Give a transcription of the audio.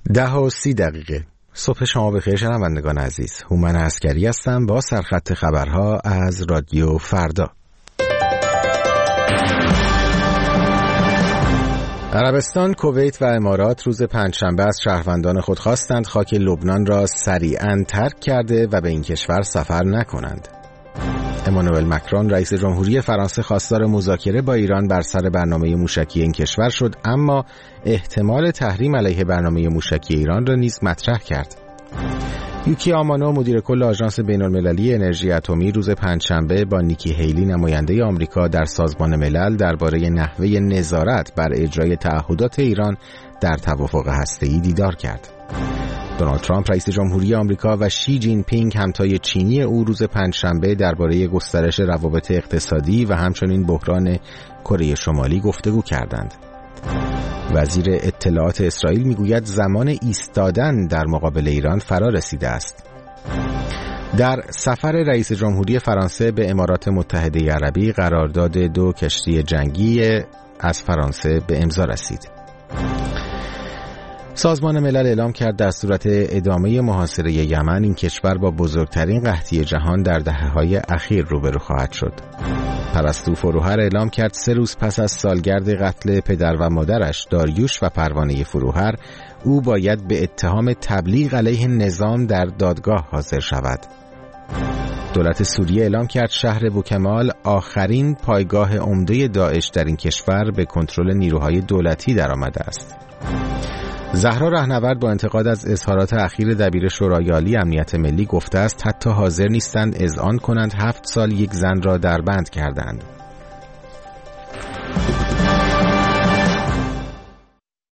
10:30 صبح شما بخیر شنوندگان عزیز. هومن عسکری هستم با سرخط خبرها از رادیو فردا. عربستان، کویت و امارات روز پنجشنبه از شهروندان خود خواستند خاک لبنان را سریعاً ترک کرده و به این کشور سفر نکنند. امانوئل مکرون رئیس جمهوری فرانسه خواستار مذاکره با ایران بر سر برنامه موشکی این کشور شد، اما احتمال تحریم علیه برنامه موشکی ایران را نیز مطرح کرد. یوکی آمانو مدیر کل آژانس بین‌المللی انرژی اتمی روز پنجشنبه با نیکی هیلی نماینده آمریکا در سازمان ملل درباره نحوه نظارت بر اجرای تعهدات ایران در توافق هسته‌ای دیدار کرد. دونالد ترامپ رئیس جمهوری آمریکا و شی جین پینگ همتای چینی او روز پنجشنبه درباره گسترش روابط اقتصادی و همچنین بحران کره شمالی گفتگو کردند. وزیر اطلاعات اسرائیل میگوید زمان ایستادن در مقابل ایران فرا رسیده است. در سفر رئیس جمهوری فرانسه به امارات متحده عربی قرارداد 2 کشتی جنگی از فرانسه به امضا رسید. سازمان ملل اعلام کرد در صورت ادامه محاصره یمن این کشور با بزرگترین قحطی جهان در دهه‌های اخیر روبرو خواهد شد. پرستو فروهر اعلام کرد 3 روز پس از سالگرد قتل پدر و مادرش داریوش و پروانه فروهر، او باید به اتهام تبلیغ علیه نظام در دادگاه حاضر شود. دولت سوریه اعلام کرد شهر بوکمال آخرین پایگاه عمده داعش در این کشور به کنترل نیروهای دولتی درآمده است. زهرا رهنورد با انتقاد از اظهارات اخیر دبیر شورای عالی امنیت ملی گفته است حتی حاضر نیستند اذعان کنند 7 سال یک زن را در بند کردند.